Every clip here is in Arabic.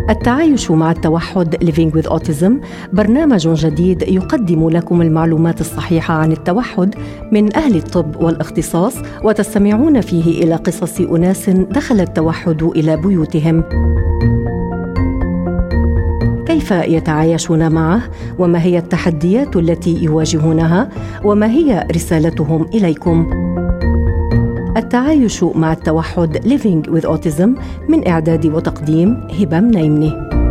التعايش مع التوحد Living with Autism برنامج جديد يقدم لكم المعلومات الصحيحة عن التوحد من أهل الطب والاختصاص، وتستمعون فيه إلى قصص أناس دخل التوحد إلى بيوتهم. كيف يتعايشون معه؟ وما هي التحديات التي يواجهونها؟ وما هي رسالتهم إليكم؟ التعايش مع التوحد Living with Autism من إعداد وتقديم هبة منيمني.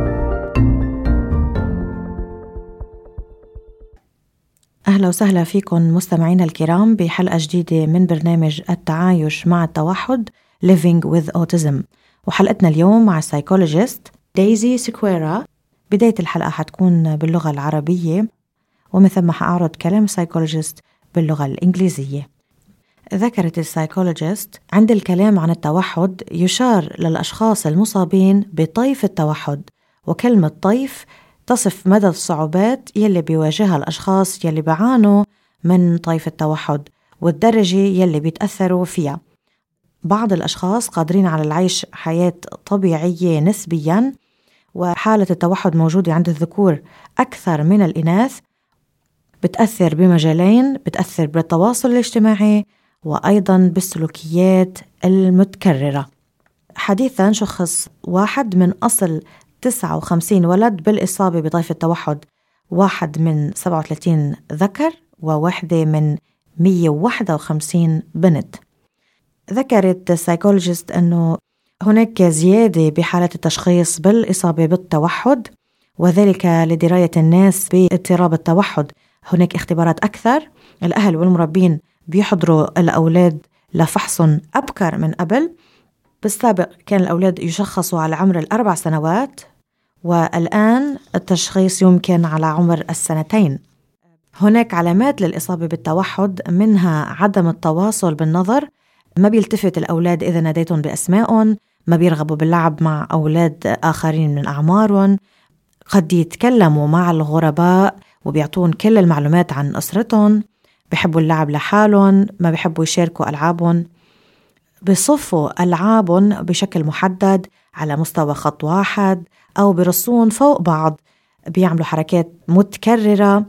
أهلا وسهلا فيكم مستمعينا الكرام بحلقة جديدة من برنامج التعايش مع التوحد Living with Autism، وحلقتنا اليوم مع السايكولوجيست دايزي سكويرا. بداية الحلقة حتكون باللغة العربية، ومن ثم حأعرض كلام السايكولوجيست باللغة الإنجليزية. ذكرت السايكولوجيست عند الكلام عن التوحد يشار للأشخاص المصابين بطيف التوحد، وكلمة طيف تصف مدى الصعوبات يلي بيواجهها الأشخاص يلي بيعانوا من طيف التوحد والدرجة يلي بيتأثروا فيها. بعض الأشخاص قادرين على العيش حياة طبيعية نسبياً، وحالة التوحد موجودة عند الذكور أكثر من الإناث، بتأثر بمجالين، بتأثر بالتواصل الاجتماعي وأيضاً بالسلوكيات المتكررة. حديثاً شخص واحد من أصل 59 ولد بالإصابة بطيف التوحد، واحد من 37 ذكر وواحدة من 151 بنت. ذكرت السايكولوجيست أنه هناك زيادة بحالات التشخيص بالإصابة بالتوحد، وذلك لدراية الناس باضطراب التوحد. هناك اختبارات أكثر، الأهل والمربين بيحضروا الأولاد لفحصهم أبكر من قبل. بالسابق كان الأولاد يشخصوا على عمر 4 سنوات، والآن التشخيص يمكن على عمر 2 سنين. هناك علامات للإصابة بالتوحد، منها عدم التواصل بالنظر، ما بيلتفت الأولاد إذا ناديتهم بأسمائهم، ما بيرغبوا باللعب مع أولاد آخرين من أعمارهم، قد يتكلموا مع الغرباء وبيعطون كل المعلومات عن أسرتهم، بيحبوا اللعب لحالهم، ما بيحبوا يشاركوا ألعابهم، بيصفوا ألعابهم بشكل محدد على مستوى خط واحد أو برصون فوق بعض، بيعملوا حركات متكررة،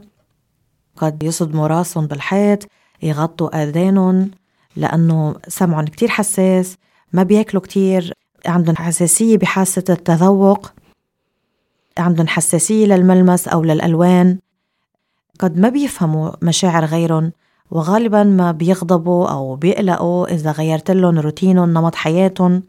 قد يصدموا راسهم بالحيط، يغطوا آذانهم لأنه سمعهم كتير حساس، ما بياكلوا كتير، عندهم حساسية بحاسة التذوق، عندهم حساسية للملمس أو للألوان، قد ما بيفهموا مشاعر غيرهم، وغالباً ما بيغضبوا أو بيقلقوا إذا غيرت لهم روتينهم نمط حياتهم،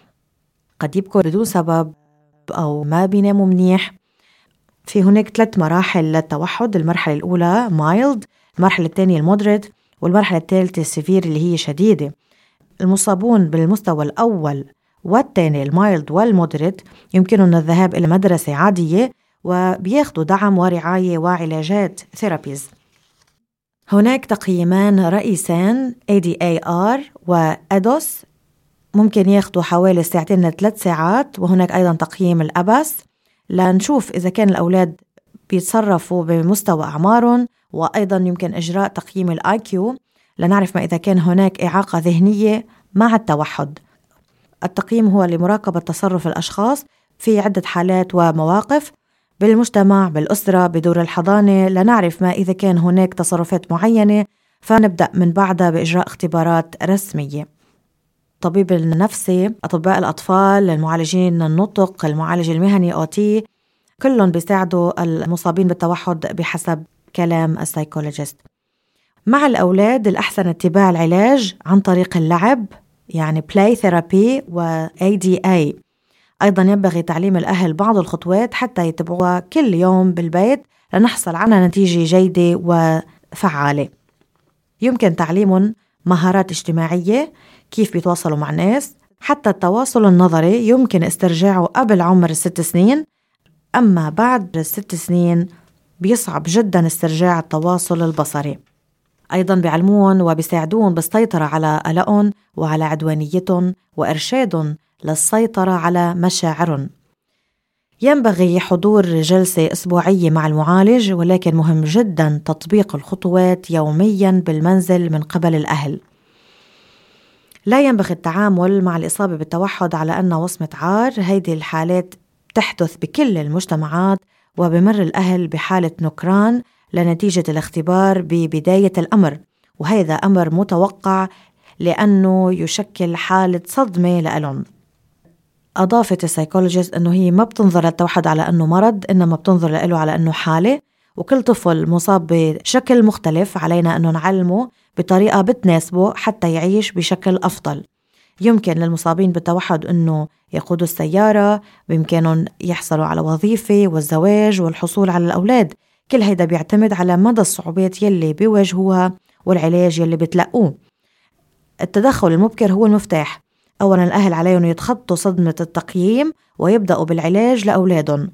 قد يبكوا بدون سبب أو ما بيناموا منيح. في هناك 3 مراحل للتوحد، المرحلة الأولى mild، المرحلة الثانية المودريت، والمرحلة الثالثة السيفير اللي هي شديدة. المصابون بالمستوى الأول والثاني المايلد والمودريت يمكنهم الذهاب إلى مدرسة عادية وبياخدوا دعم ورعاية وعلاجات ثيرابيز. هناك تقييمان رئيسان ADAR وأدوس، ممكن ياخدوا حوالي 2 ل3 ساعات، وهناك أيضا تقييم الأبس لنشوف إذا كان الأولاد بيتصرفوا بمستوى أعمارهم، وأيضا يمكن إجراء تقييم الIQ لنعرف ما إذا كان هناك إعاقة ذهنية مع التوحد. التقييم هو لمراقبة تصرف الأشخاص في عدة حالات ومواقف بالمجتمع، بالأسرة، بدور الحضانة، لنعرف ما إذا كان هناك تصرفات معينة، فنبدأ من بعدها بإجراء اختبارات رسمية. الطبيب النفسي، أطباء الأطفال، المعالجين النطق، المعالج المهني OT، كلهم بيساعدوا المصابين بالتوحد بحسب كلام السايكولوجيست. مع الأولاد الأحسن اتباع العلاج عن طريق اللعب، يعني play therapy و ADA. أيضا ينبغي تعليم الأهل بعض الخطوات حتى يتبعوها كل يوم بالبيت لنحصل على نتيجة جيدة وفعالة. يمكن تعليمهم مهارات اجتماعية، كيف بيتواصلوا مع الناس، حتى التواصل النظري يمكن استرجاعه قبل عمر 6 سنين، أما بعد 6 سنين بيصعب جدا استرجاع التواصل البصري. أيضا بيعلمون وبيساعدون بالسيطرة على قلقهم وعلى عدوانيتهم وإرشادهم للسيطرة على مشاعرهم. ينبغي حضور جلسة أسبوعية مع المعالج، ولكن مهم جدا تطبيق الخطوات يوميا بالمنزل من قبل الأهل. لا ينبغي التعامل مع الإصابة بالتوحد على أنه وصمة عار، هيدي الحالات بتحدث بكل المجتمعات، وبمر الأهل بحالة نكران لنتيجة الاختبار ببداية الأمر، وهذا أمر متوقع لأنه يشكل حالة صدمة لألهم. أضافت السايكولوجيست أنه هي ما بتنظر للتوحد على أنه مرض، إنما بتنظر له على أنه حالة، وكل طفل مصاب بشكل مختلف علينا أنه نعلمه بطريقة بتناسبه حتى يعيش بشكل أفضل. يمكن للمصابين بالتوحد أنه يقودوا السيارة، بإمكانهم يحصلوا على وظيفة والزواج والحصول على الأولاد. كل هيدا بيعتمد على مدى الصعوبات يلي بيواجهوها والعلاج يلي بتلقوه. التدخل المبكر هو المفتاح. أولا الأهل عليهم يتخطوا صدمة التقييم ويبدأوا بالعلاج لأولادهم.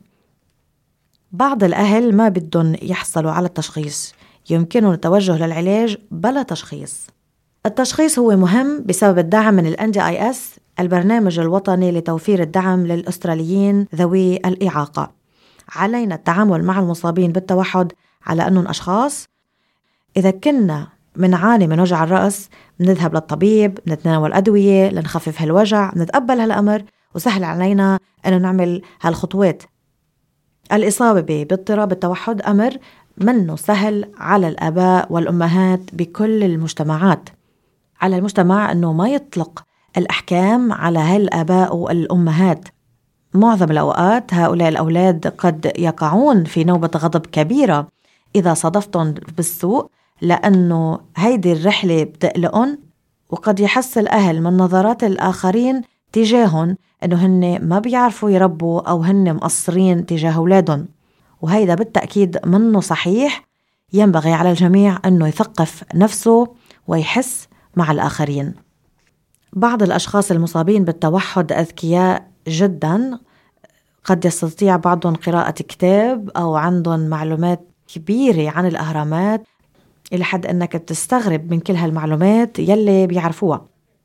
بعض الأهل ما بدهم يحصلوا على التشخيص، يمكنهم التوجه للعلاج بلا تشخيص. التشخيص هو مهم بسبب الدعم من NDIS، البرنامج الوطني لتوفير الدعم للأستراليين ذوي الإعاقة. علينا التعامل مع المصابين بالتوحد على أنهم أشخاص. إذا كنا منعاني من وجع الرأس بنذهب للطبيب، نتناول أدوية لنخفف هالوجع، نتقبل هالأمر وسهل علينا أن نعمل هالخطوات. الإصابة باضطراب التوحد أمر منه سهل على الآباء والأمهات بكل المجتمعات. على المجتمع أنه ما يطلق الأحكام على هالآباء والأمهات. معظم الأوقات هؤلاء الأولاد قد يقعون في نوبة غضب كبيرة إذا صادفتهم بالسوء، لأنه هيدي الرحلة بتقلقهم، وقد يحس الأهل من نظرات الآخرين تجاههم أنه هن ما بيعرفوا يربوا أو هن مقصرين تجاه أولادهم، وهيدا بالتأكيد منه صحيح. ينبغي على الجميع أنه يثقف نفسه ويحس مع الآخرين. بعض الأشخاص المصابين بالتوحد أذكياء جدا، قد يستطيع بعضهم قراءة كتاب أو عندهم معلومات كبيرة عن الأهرامات إلى حد أنك بتستغرب من كل هالمعلومات يلي بيعرفوها.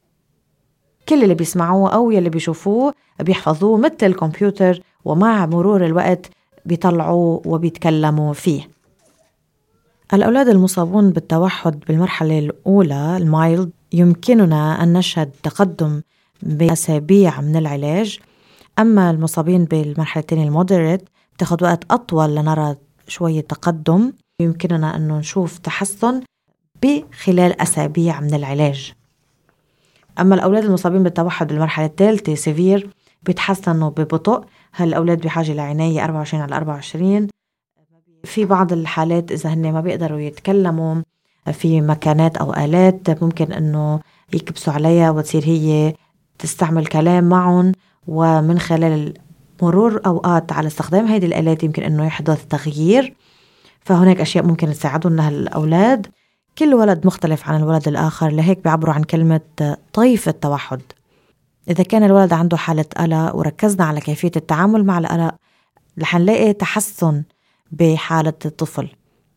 كل اللي بيسمعوه أو يلي بيشوفوه بيحفظوه مثل الكمبيوتر، ومع مرور الوقت بيطلعوه وبيتكلموا فيه. الأولاد المصابون بالتوحد بالمرحلة الأولى المايلد يمكننا أن نشهد تقدم بأسابيع من العلاج، أما المصابين بالمرحلة الثانية المودريت بتاخد وقت أطول لنرى شوية تقدم، يمكننا أن نشوف تحسن بخلال أسابيع من العلاج. أما الأولاد المصابين بالتوحد بالمرحلة الثالثة سيفير بيتحسنوا ببطء. هالأولاد بحاجة لعناية 24/24. في بعض الحالات إذا هن ما بيقدروا يتكلموا في مكانات أو آلات، ممكن أنه يكبسوا عليها وتصير هي تستعمل كلام معهم، ومن خلال مرور أوقات على استخدام هذه الآلات يمكن أنه يحدث تغيير. فهناك أشياء ممكن تساعدون هالأولاد. كل ولد مختلف عن الولد الآخر، لهيك بيعبروا عن كلمة طيف التوحد. إذا كان الولد عنده حالة قلق وركزنا على كيفية التعامل مع القلق، رح نلاقي تحسن بحالة الطفل.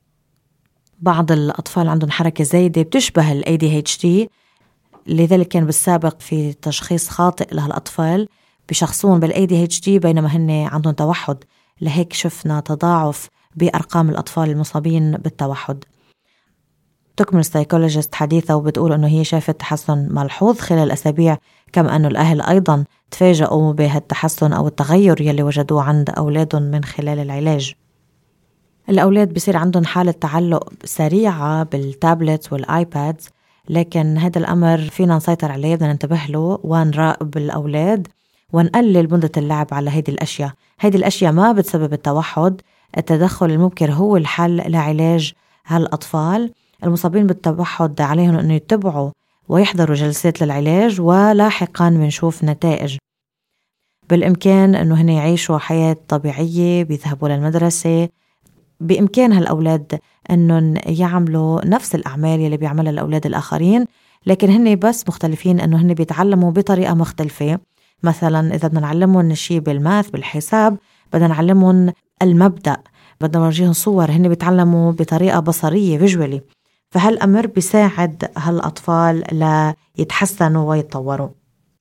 بعض الأطفال عندهم حركة زايدة بتشبه ال ADHD، لذلك كان بالسابق في تشخيص خاطئ لهالأطفال بشخصون بال ADHD بينما هن عندهم توحد. لهيك شفنا تضاعف بأرقام الأطفال المصابين بالتوحد. تكمل السايكولوجيست حديثة وبتقول أنه هي شافت تحسن ملحوظ خلال الأسابيع، كما أنه الأهل أيضا تفاجئوا بهالتحسن أو التغير يلي وجدوه عند أولادهم من خلال العلاج. الأولاد بيصير عندهم حالة تعلق سريعة بالتابلت والآيباد، لكن هذا الأمر فينا نسيطر عليه، بدنا ننتبه له ونراقب الأولاد ونقلل مدة اللعب على هذه الأشياء. هذه الأشياء ما بتسبب التوحد. التدخل المبكر هو الحل لعلاج هالأطفال المصابين بالتوحد. عليهم أن يتبعوا ويحضروا جلسات للعلاج، ولاحقا منشوف نتائج. بالإمكان أنه هن يعيشوا حياة طبيعية، بيذهبوا للمدرسة. بإمكان هالأولاد أنهم يعملوا نفس الأعمال اللي بيعملها الأولاد الآخرين، لكن هن بس مختلفين أنه هن بيتعلموا بطريقة مختلفة. مثلا إذا بدنا نعلمهم شيء بالماث بالحساب، بدنا نعلمهم المبدأ، بدنا نورجيهم صور، هن بيتعلموا بطريقة بصرية فيجوالي. فهالأمر بيساعد هالأطفال ليتحسنوا ويتطوروا.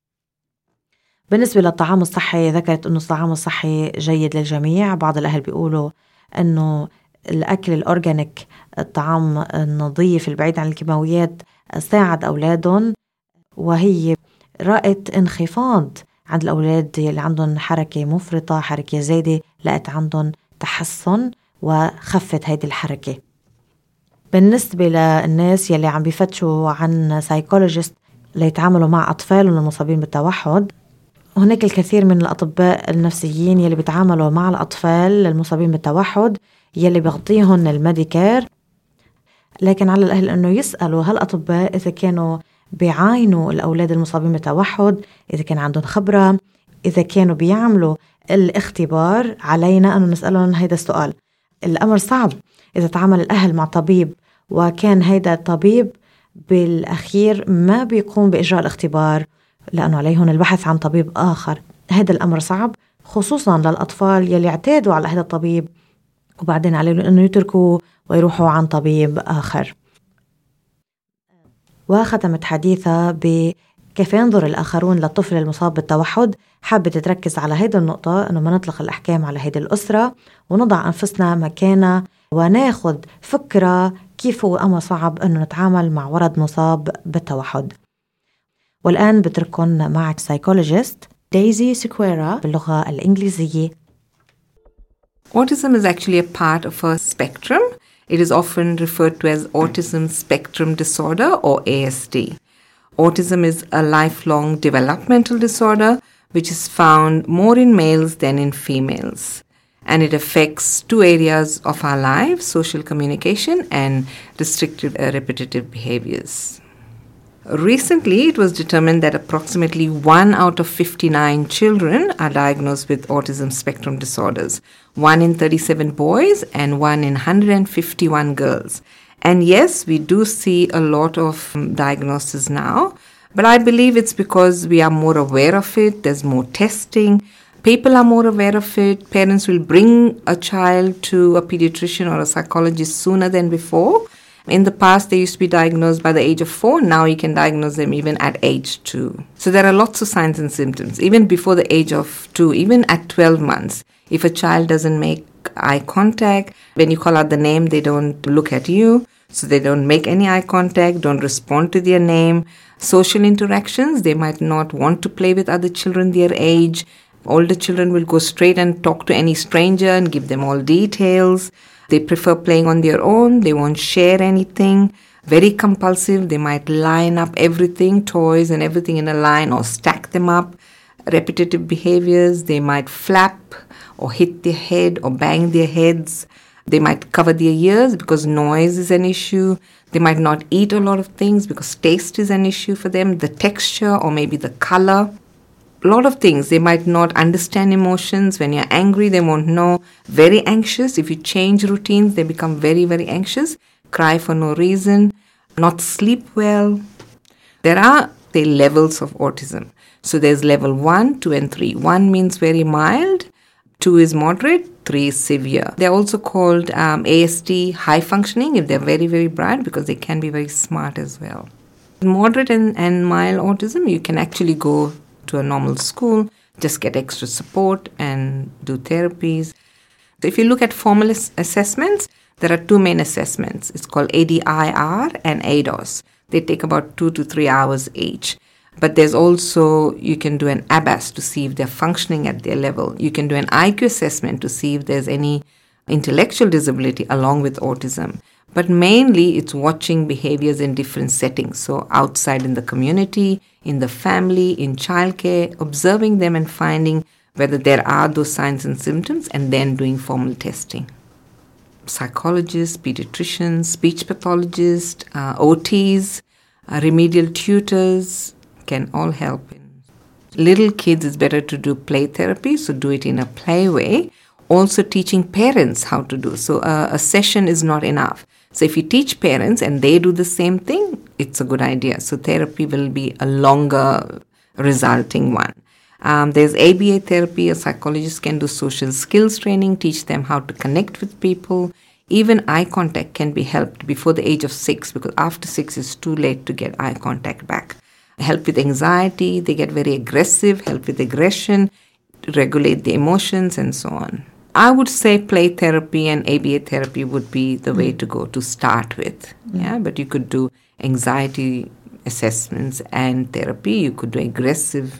بالنسبة للطعام الصحي، ذكرت أنه الطعام الصحي جيد للجميع. بعض الأهل بيقولوا أنه الأكل الأورجانيك، الطعام النظيف البعيد عن الكيماويات، ساعد أولادهم، وهي رأت انخفاض عند الأولاد اللي عندهم حركة مفرطة، حركة زايدة، لقيت عندهم تحسن وخفت هيدي الحركة. بالنسبة للناس يلي عم بيفتشوا عن سايكولوجيست ليتعاملوا مع أطفالهم المصابين بالتوحد، هناك الكثير من الأطباء النفسيين يلي بيتعاملوا مع الأطفال المصابين بالتوحد يلي بيغطيهم الميديكير. لكن على الأهل أنه يسألوا هالأطباء إذا كانوا بيعاينوا الأولاد المصابين بالتوحد، إذا كان عندهم خبرة، إذا كانوا بيعملوا الاختبار. علينا أن نسألهم هيدا السؤال. الأمر صعب إذا تعامل الأهل مع طبيب وكان هيدا الطبيب بالأخير ما بيقوم بإجراء الاختبار لأنه عليهم البحث عن طبيب آخر. هذا الأمر صعب خصوصا للأطفال يلي اعتادوا على هذا الطبيب وبعدين عليهم أنه يتركوا ويروحوا عن طبيب آخر. وختمت حديثها بكيف ينظر الآخرون للطفل المصاب بالتوحد. حابة تركز على هيدا النقطة، أنه ما نطلق الأحكام على هيدا الأسرة ونضع أنفسنا مكانها وناخد فكرة كيف هو أمر صعب أنه نتعامل مع ولد مصاب بالتوحد. والآن بترككن مع سايكولوجيست دايزي سكويرا باللغة الإنجليزية. Autism is actually a part of a spectrum. It is often referred to as autism spectrum disorder or ASD. Autism is a lifelong developmental disorder which is found more in males than in females. And it affects two areas of our lives, social communication and restrictive repetitive behaviors. Recently, it was determined that approximately 1 out of 59 children are diagnosed with autism spectrum disorders, 1 in 37 boys and 1 in 151 girls. And yes, we do see a lot of diagnoses now, but I believe it's because we are more aware of it, there's more testing, people are more aware of it, parents will bring a child to a pediatrician or a psychologist sooner than before. In the past, they used to be diagnosed by the age of 4. Now you can diagnose them even at age 2. So there are lots of signs and symptoms, even before the age of 2, even at 12 months. If a child doesn't make eye contact, when you call out the name, they don't look at you. So they don't make any eye contact, don't respond to their name. Social interactions, they might not want to play with other children their age. Older children will go straight and talk to any stranger and give them all details. They prefer playing on their own. They won't share anything. Very compulsive. They might line up everything, toys and everything in a line or stack them up. Repetitive behaviors. They might flap or hit their head or bang their heads. They might cover their ears because noise is an issue. They might not eat a lot of things because taste is an issue for them. The texture or maybe the color. A lot of things. They might not understand emotions. When you're angry, they won't know. Very anxious. If you change routines, they become very, very anxious. Cry for no reason. Not sleep well. There are the levels of autism. So there's level 1, 2, and 3. 1 means very mild. 2 is moderate. 3 is severe. They're also called ASD high functioning if they're very, very bright because they can be very smart as well. Moderate and mild autism, you can actually go to a normal school, just get extra support and do therapies. So if you look at formal assessments, there are 2 main assessments. It's called ADIR and ADOS. They take about 2 to 3 hours each. But there's also, you can do an ABAS to see if they're functioning at their level. You can do an IQ assessment to see if there's any intellectual disability along with autism. But mainly it's watching behaviors in different settings. So outside in the community, in the family, in childcare, observing them and finding whether there are those signs and symptoms and then doing formal testing. Psychologists, pediatricians, speech pathologists, OTs, remedial tutors can all help. Little kids, it's better to do play therapy, so do it in a play way. Also teaching parents how to do. So a session is not enough. So if you teach parents and they do the same thing, it's a good idea. So therapy will be a longer resulting one. There's ABA therapy. A psychologist can do social skills training, teach them how to connect with people. Even eye contact can be helped before the age of 6 because after 6 it's too late to get eye contact back. Help with anxiety. They get very aggressive. Help with aggression. Regulate the emotions and so on. I would say play therapy and ABA therapy would be the way to go to start with. Yeah, but you could do anxiety assessments and therapy. You could do aggressive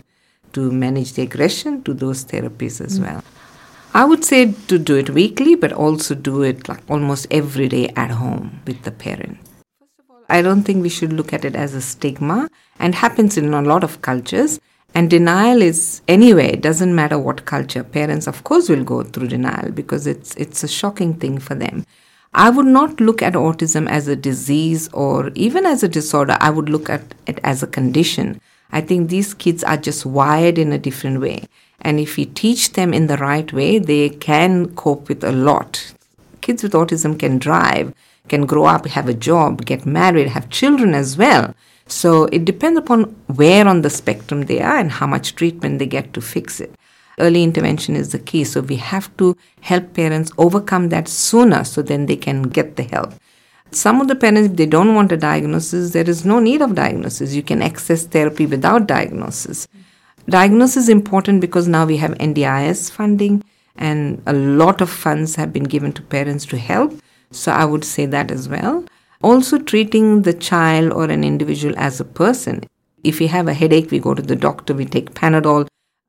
to manage the aggression, to those therapies as well. I would say to do it weekly, but also do it like almost every day at home with the parent. First of all, I don't think we should look at it as a stigma, and happens in a lot of cultures. And denial is, anyway, it doesn't matter what culture. Parents, of course, will go through denial because it's a shocking thing for them. I would not look at autism as a disease or even as a disorder. I would look at it as a condition. I think these kids are just wired in a different way. And if we teach them in the right way, they can cope with a lot. Kids with autism can drive, can grow up, have a job, get married, have children as well. So it depends upon where on the spectrum they are and how much treatment they get to fix it. Early intervention is the key. So we have to help parents overcome that sooner so then they can get the help. Some of the parents, if they don't want a diagnosis, there is no need of diagnosis. You can access therapy without diagnosis. Diagnosis is important because now we have NDIS funding and a lot of funds have been given to parents to help. So I would say that as well. Also treating the child or an individual as a person. If we have a headache, we go to the doctor, we take Panadol.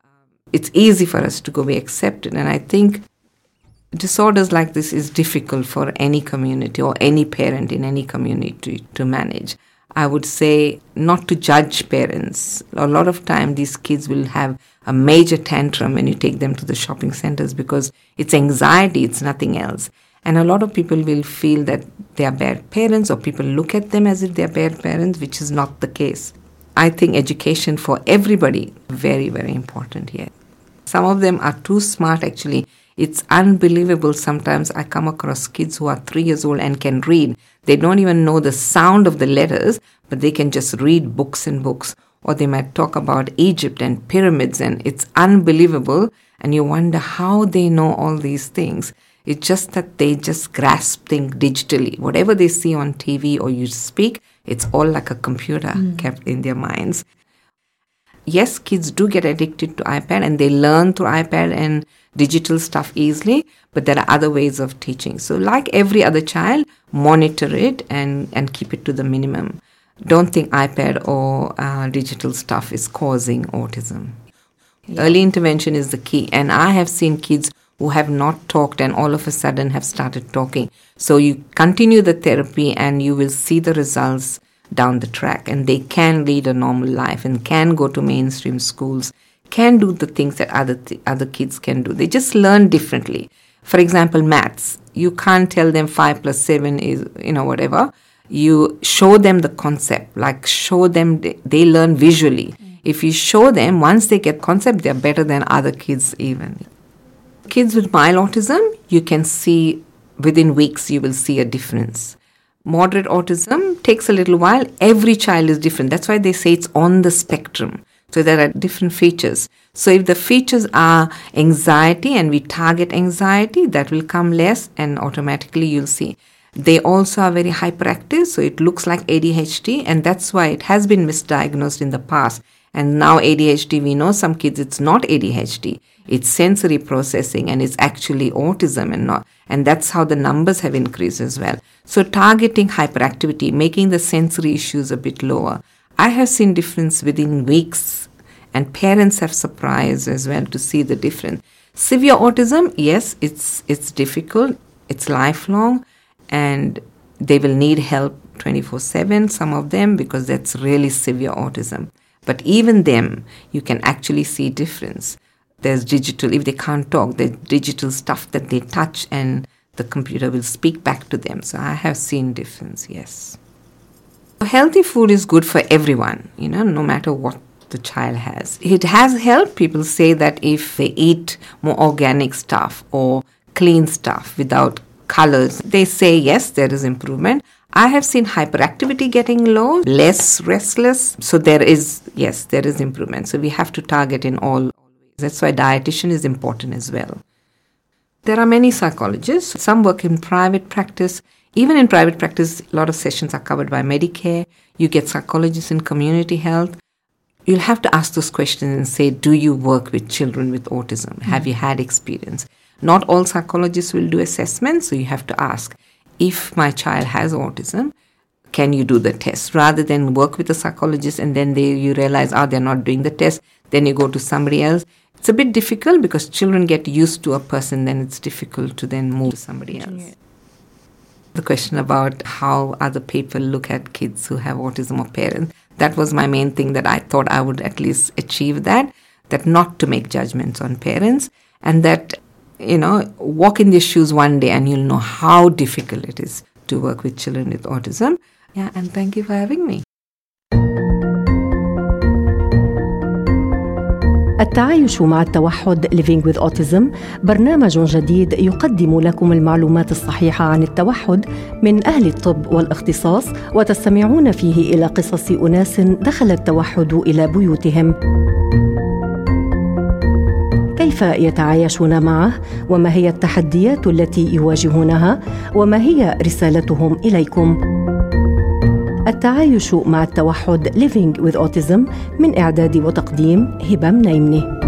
It's easy for us to go, we accept it. And I think disorders like this is difficult for any community or any parent in any community to manage. I would say not to judge parents. A lot of time these kids will have a major tantrum when you take them to the shopping centers because it's anxiety, it's nothing else. And a lot of people will feel that they are bad parents or people look at them as if they are bad parents, which is not the case. I think education for everybody, very, very important here. Some of them are too smart actually. It's unbelievable. Sometimes I come across kids who are 3 years old and can read. They don't even know the sound of the letters, but they can just read books and books. Or they might talk about Egypt and pyramids, and it's unbelievable. And you wonder how they know all these things. It's just that they just grasp things digitally. Whatever they see on TV or you speak, it's all like a computer kept in their minds. Yes, kids do get addicted to iPad and they learn through iPad and digital stuff easily, but there are other ways of teaching. So like every other child, monitor it and keep it to the minimum. Don't think iPad or digital stuff is causing autism. Yeah. Early intervention is the key. And I have seen kids who have not talked and all of a sudden have started talking. So you continue the therapy and you will see the results down the track, and they can lead a normal life and can go to mainstream schools, can do the things that other kids can do. They just learn differently. For example, maths. You can't tell them 5 plus 7 is, whatever. You show them the concept, like show them, they learn visually. If you show them, once they get concept, they're better than other kids even. Kids with mild autism, you can see within weeks, you will see a difference. Moderate autism takes a little while. Every child is different. That's why they say it's on the spectrum. So there are different features. So if the features are anxiety and we target anxiety, that will come less and automatically you'll see. They also are very hyperactive, so it looks like ADHD, and that's why it has been misdiagnosed in the past. And now ADHD, we know some kids it's not ADHD. It's sensory processing and it's actually autism and that's how the numbers have increased as well. So targeting hyperactivity, making the sensory issues a bit lower. I have seen difference within weeks and parents have surprised as well to see the difference. Severe autism, yes, it's difficult. It's lifelong and they will need help 24/7, some of them, because that's really severe autism. But even them, you can actually see difference. There's digital, if they can't talk, there's digital stuff that they touch and the computer will speak back to them. So I have seen difference, yes. Healthy food is good for everyone, no matter what the child has. It has helped. People say that if they eat more organic stuff or clean stuff without colors, they say yes, there is improvement. I have seen hyperactivity getting low, less restless. So there is improvement. So we have to target in all ways. That's why dietitian is important as well. There are many psychologists. Some work in private practice. Even in private practice, a lot of sessions are covered by Medicare. You get psychologists in community health. You'll have to ask those questions and say, do you work with children with autism? Have you had experience? Not all psychologists will do assessments, so you have to ask, if my child has autism, can you do the test? Rather than work with a psychologist and then you realize, they're not doing the test, then you go to somebody else. It's a bit difficult because children get used to a person, then it's difficult to then move to somebody else. The question about how other people look at kids who have autism or parents, that was my main thing, that I thought I would at least achieve that not to make judgments on parents, and that, walk in their shoes one day and you'll know how difficult it is to work with children with autism. Yeah, and thank you for having me. التعايش مع التوحد Living with Autism برنامج جديد يقدم لكم المعلومات الصحيحة عن التوحد من أهل الطب والاختصاص، وتستمعون فيه إلى قصص أناس دخل التوحد إلى بيوتهم. كيف يتعايشون معه؟ وما هي التحديات التي يواجهونها؟ وما هي رسالتهم إليكم؟ التعايش مع التوحد Living with Autism من إعداد وتقديم هبة منيمني.